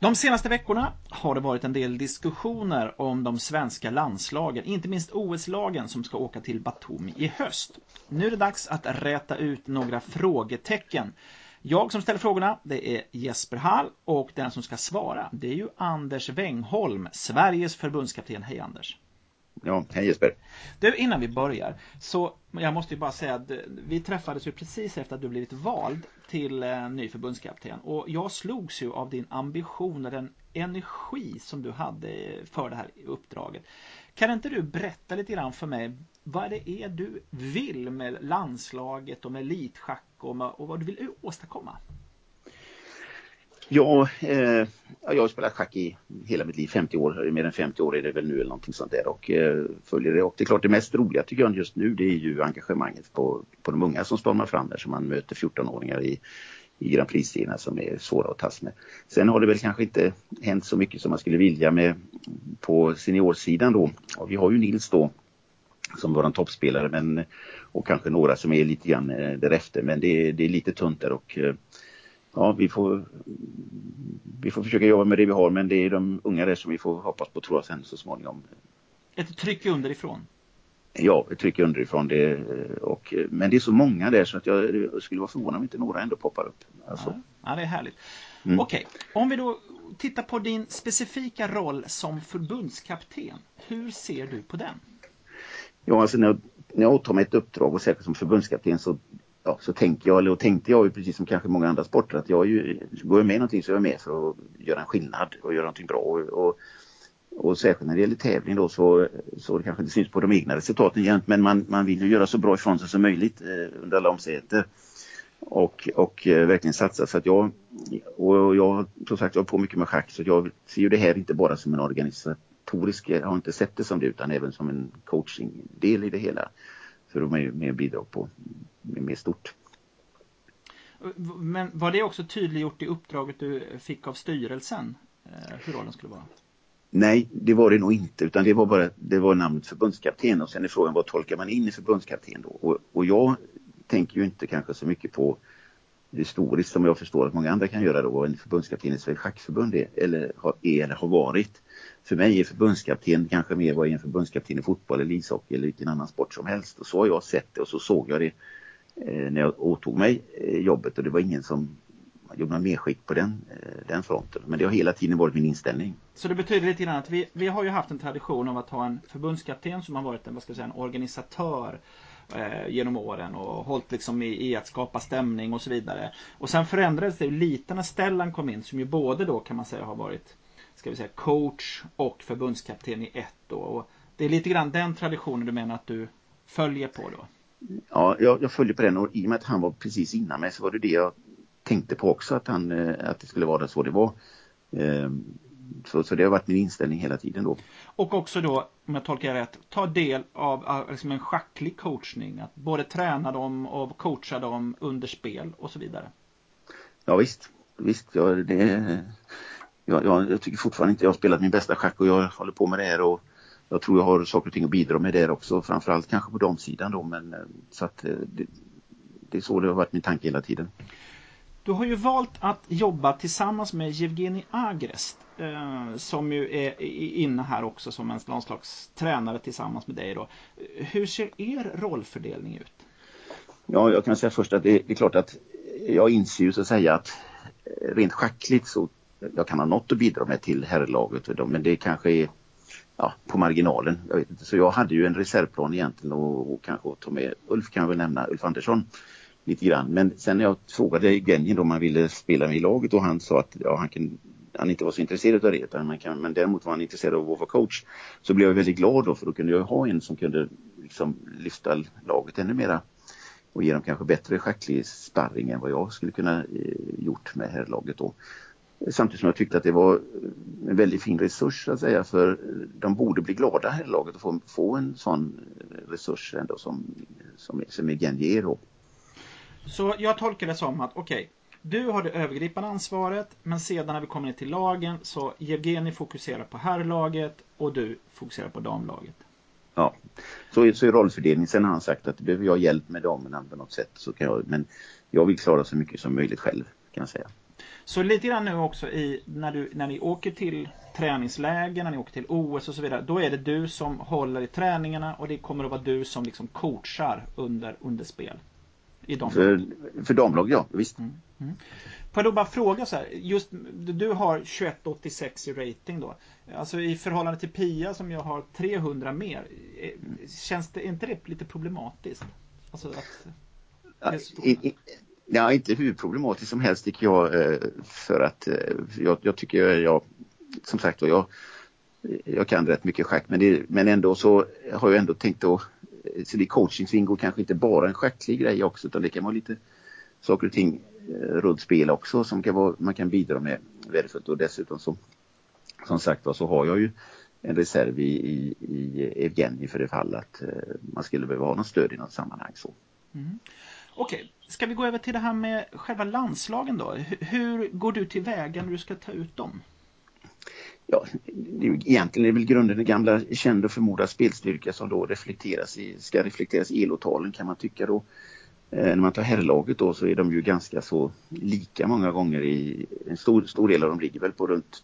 De senaste veckorna har det varit en del diskussioner om de svenska landslagen, inte minst OS-lagen som ska åka till Batumi i höst. Nu är det dags att räta ut några frågetecken. Jag som ställer frågorna, det är Jesper Hall, och den som ska svara, det är ju Anders Wengholm, Sveriges förbundskapten. Hej Anders. Ja, hej Jesper. Du, innan vi börjar, så jag måste ju bara säga att vi träffades ju precis efter att du blivit vald till ny förbundskapten. Och jag slogs ju av din ambition och den energi som du hade för det här uppdraget. Kan inte du berätta lite grann för mig vad det är du vill med landslaget och med elitschack och vad du vill åstadkomma? Ja, jag har spelat schack i hela mitt liv, 50 år, mer än 50 år är det väl nu eller någonting sånt där, och följer det. Och det är klart, det mest roliga tycker jag just nu, det är ju engagemanget på de unga som stormar fram där, som man möter 14-åringar i Grand Prix-serierna som är svåra att tas med. Sen har det väl kanske inte hänt så mycket som man skulle vilja på seniorsidan då. Och vi har ju Nils då som var en toppspelare, och kanske några som är lite grann därefter, men det är lite tunt där, och ja, vi får försöka jobba med det vi har, men det är de unga där som vi får hoppas på, tror jag, sen så småningom. Ett tryck underifrån? Ja, ett tryck underifrån. Men det är så många där så att jag skulle vara förvånad om inte några ändå poppar upp. Alltså. Ja, det är härligt. Mm. Okej, om vi då tittar på din specifika roll som förbundskapten, hur ser du på den? Ja, alltså när jag åtar mig ett uppdrag och särskilt som förbundskapten så tänkte jag ju precis som kanske många andra sporter att går jag med någonting så är jag med för att göra en skillnad och göra någonting bra, och särskilt när det gäller tävling då så det kanske inte syns på de egna resultaten igen, men man vill ju göra så bra ifrån sig som möjligt under alla omständigheter och verkligen satsa. Så att jag som sagt, jag har på mycket med schack, så jag ser ju det här inte bara som en organisatorisk, jag har inte sett det som det, utan även som en coaching-del i det hela för att med bidrag på mer stort. Men var det också tydliggjort i uppdraget du fick av styrelsen, hur rollen skulle vara? Nej, det var det nog inte, utan det var namnet förbundskapten, och sen är frågan, vad tolkar man in i förbundskapten då? Och jag tänker ju inte kanske så mycket på historiskt som jag förstår att många andra kan göra då, en förbundskapten i Sveriges schackförbund eller har varit. För mig är förbundskapten kanske mer vad en förbundskapten i fotboll eller ishockey eller vilken annan sport som helst, och så har jag sett det, och så såg jag det när jag åtog mig jobbet, och det var ingen som gjorde någon medskick på den fronten. Men det har hela tiden varit min inställning. Så det betyder lite grann att vi har ju haft en tradition av att ha en förbundskapten som har varit en organisatör genom åren och hållit liksom i att skapa stämning och så vidare. Och sen förändrades det ju lite när Stellan kom in, som ju både då kan man säga har varit, ska vi säga, coach och förbundskapten i ett då. Och det är lite grann den traditionen du menar att du följer på då? Ja, jag följer på den, och i och med att han var precis innan mig så var det jag tänkte på också, att det skulle vara så det var. Så det har varit min inställning hela tiden då. Och också då, om jag tolkar rätt, ta del av liksom en schacklig coachning. Att både träna dem och coacha dem under spel och så vidare. Ja visst. Jag tycker fortfarande inte jag har spelat min bästa schack, och jag håller på med det här, och jag tror jag har saker och ting att bidra med där också. Framförallt kanske på de sidan då, men så att det är så det har varit min tanke hela tiden. Du har ju valt att jobba tillsammans med Yevgeni Agrest, som ju är inne här också som en slags tränare tillsammans med dig då. Hur ser er rollfördelning ut? Ja, jag kan säga först att det är klart att jag inser ju så att säga att rent schackligt så jag kan ha något att bidra med till herrlaget, men det kanske är på marginalen, jag vet inte. Så jag hade ju en reservplan egentligen, och kanske ta med Ulf, kan jag väl nämna, Ulf Andersson lite grann. Men sen när jag frågade Genjen om han ville spela med i laget, och han sa att han inte var så intresserad av det, men däremot var han intresserad av att vara coach, så blev jag väldigt glad då, för då kunde jag ha en som kunde liksom lyfta laget ännu mera och ge dem kanske bättre schacklig sparring än vad jag skulle kunna gjort med här laget då. Samtidigt som jag tyckte att det var en väldigt fin resurs att säga, för de borde bli glada här i laget och få en sån resurs ändå som Genjen ger då. Så jag tolkar det som att du har det övergripande ansvaret, men sedan när vi kommer ner till lagen så Yevgeni fokuserar på herrlaget och du fokuserar på damlaget. Ja, så är rollfördelningen. Sen har han sagt att behöver jag hjälp med damerna på något sätt, så kan men jag vill klara så mycket som möjligt själv, kan jag säga. Så lite grann nu också när ni åker till träningsläger, när ni åker till OS och så vidare, då är det du som håller i träningarna och det kommer att vara du som liksom coachar under spel. I för damlag, ja, visst. Får jag då bara fråga så här, just du har 21,86 i rating då. Alltså i förhållande till Pia som jag har 300 mer, känns det inte det lite problematiskt? Alltså att Ja, inte hur problematiskt som helst tycker jag, för att jag tycker som sagt jag kan rätt mycket schack, men ändå så har jag ändå tänkt att så det coaching ingår kanske inte bara en schacklig grej också, utan det kan vara lite saker och ting runt spel också som man kan bidra med värdefullt. Och dessutom som sagt så har jag ju en reserv i Evgenij för det fall att man skulle behöva ha något stöd i något sammanhang så. Okej, ska vi gå över till det här med själva landslagen då? Hur går du till väga när du ska ta ut dem? Ja, egentligen är väl grunden den gamla känd och förmodad spelstyrka som då ska reflekteras i elotalen kan man tycka då. När man tar herrlaget då så är de ju ganska så lika många gånger i en stor del av dem ligger väl på runt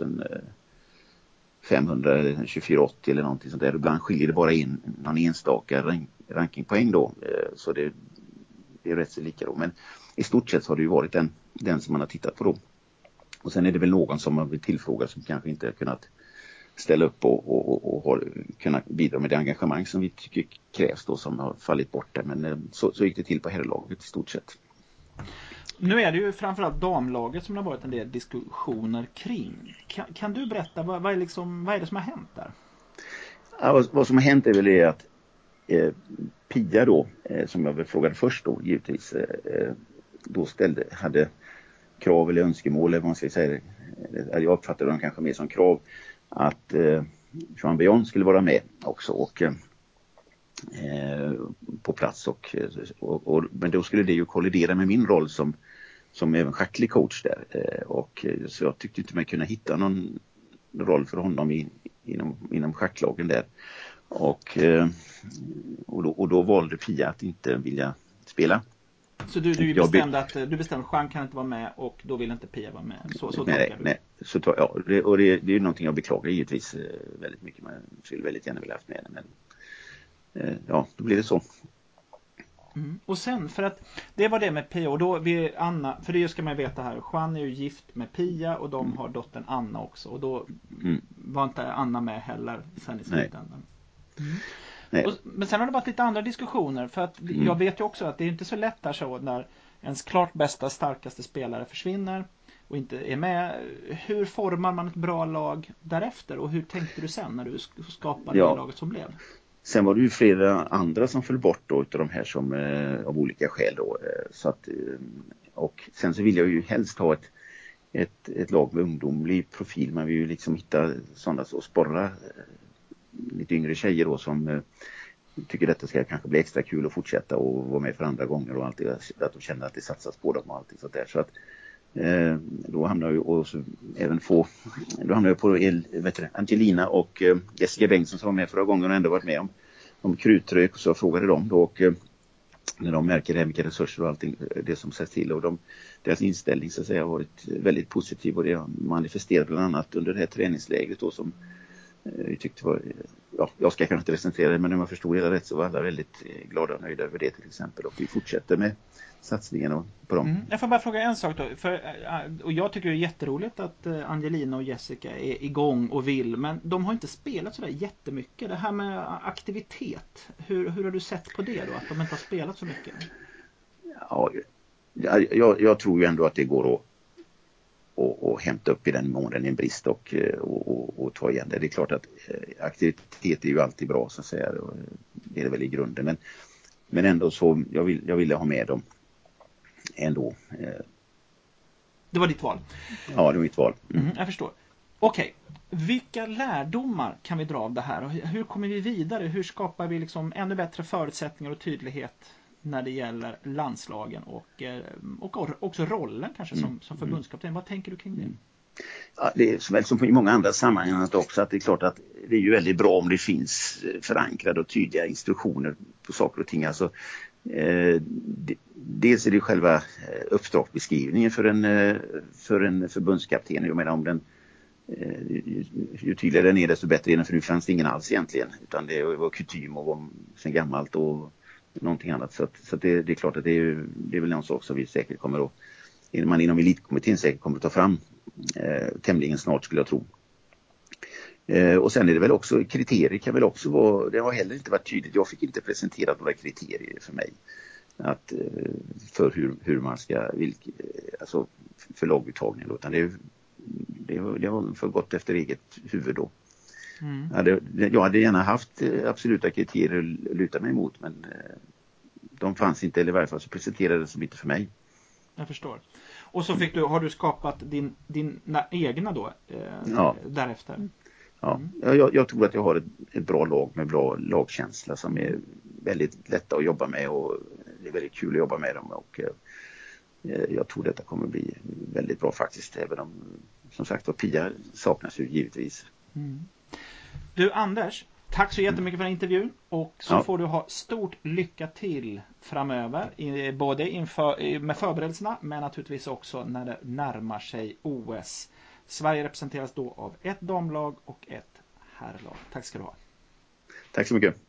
2500 eller 2480 eller någonting sånt där. Ibland skiljer det bara in någon enstaka rankingpoäng då, så det är rätt så lika då. Men i stort sett har det ju varit den som man har tittat på då. Och sen är det väl någon som har blivit tillfrågad som kanske inte har kunnat ställa upp och har kunnat bidra med det engagemang som vi tycker krävs då, som har fallit bort där. Men så gick det till på herrlaget i stort sett. Nu är det ju framförallt damlaget som det har varit en del diskussioner kring. Kan du berätta, vad är det som har hänt där? Ja, vad som har hänt är väl det att Pia då, som jag väl frågade först då givetvis, då hade krav eller önskemål, eller vad man ska säga, jag uppfattade dem kanske mer som krav, att Joan Beyond skulle vara med också och på plats men då skulle det ju kollidera med min roll som även schacklig coach där, och så jag tyckte inte man kunde hitta någon roll för honom inom schacklagen där, och då valde Pia att inte vilja spela. Så du bestämde att Jean kan inte vara med och då vill inte Pia vara med. Så nej, det är ju någonting jag beklagar givetvis väldigt mycket. Man skulle väldigt gärna vilja haft med det, men ja, då blir det så. Och sen, för att det var det med Pia och då Anna, för det ska man veta här, Jean är ju gift med Pia och de har dottern Anna också, och då var inte Anna med heller sen i slutändan. Men sen har det varit lite andra diskussioner, för att jag vet ju också att det är inte så lätt där så när ens klart bästa, starkaste spelare försvinner och inte är med. Hur formar man ett bra lag därefter, och hur tänkte du sen när du skapade det laget som blev? Sen var det ju flera andra som föll bort då utav de här som av olika skäl då, så att, och sen så vill jag ju helst ha ett lag med ungdomlig profil. Man vill ju liksom hitta sådana så sporra lite yngre tjejer då som tycker detta ska kanske bli extra kul att fortsätta och vara med för andra gånger och alltid, att de känner att det satsas på dem och allting sånt där. Så att då hamnar jag och så även då hamnar jag på Angelina och Jessica Bengtsson som var med förra gången och ändå varit med om krutrök, och så frågade de då, och när de märker det här, vilka resurser och allting det som sätts till, och deras inställning så att säga har varit väldigt positiv, och det manifesterat bland annat under det här träningsläget då, som jag tyckte var, jag ska kanske inte recensera det, men när man förstod hela rätt så var alla väldigt glada och nöjda över det till exempel, och vi fortsätter med satsningen på dem. Jag får bara fråga en sak då, och jag tycker det är jätteroligt att Angelina och Jessica är igång och vill, men de har inte spelat sådär jättemycket. Det här med aktivitet, hur har du sett på det då, att de inte har spelat så mycket? Ja, jag tror ju ändå att det går att och hämta upp i den mån en brist och ta igen det. Det är klart att aktivitet är ju alltid bra så att säga, det är det väl i grunden, men ändå så jag ville ha med dem ändå. Det var ditt val? Ja, det var mitt val. Jag förstår. Okej, vilka lärdomar kan vi dra av det här? Och hur kommer vi vidare? Hur skapar vi liksom ännu bättre förutsättningar och tydlighet när det gäller landslagen och också rollen kanske som förbundskapten? Vad tänker du kring det? Ja, det är väl som i många andra sammanhang också, att det är klart att det är ju väldigt bra om det finns förankrade och tydliga instruktioner på saker och ting. Alltså, Dels är det själva uppdragsbeskrivningen för en förbundskapten. Jag menar, om den ju tydligare den är desto bättre är den, för nu fanns det ingen alls egentligen, utan det var kutym och var sen gammalt och någonting annat. Så det är klart att det är väl en sak som vi säkert kommer att, man inom elitkommittén säkert kommer att ta fram tämligen snart, skulle jag tro. Och sen är det väl också, kriterier kan väl också vara, det har heller inte varit tydligt, jag fick inte presenterat några kriterier för mig för hur man ska, alltså för laguttagning då, utan det var för gott efter eget huvud då. Jag hade gärna haft absoluta kriterier att luta mig emot, men de fanns inte, eller i varje fall så presenterades de inte för mig. Jag förstår. Och så har du skapat dina egna då därefter? Ja, jag tror att jag har ett bra lag med bra lagkänsla som är väldigt lätta att jobba med, och det är väldigt kul att jobba med dem, och jag tror detta kommer bli väldigt bra faktiskt, även om som sagt och Pia saknas ju givetvis. Du Anders, tack så jättemycket för intervjun, och så får du ha stort lycka till framöver, både med förberedelserna men naturligtvis också när det närmar sig OS. Sverige representeras då av ett damlag och ett herrlag. Tack ska du ha. Tack så mycket.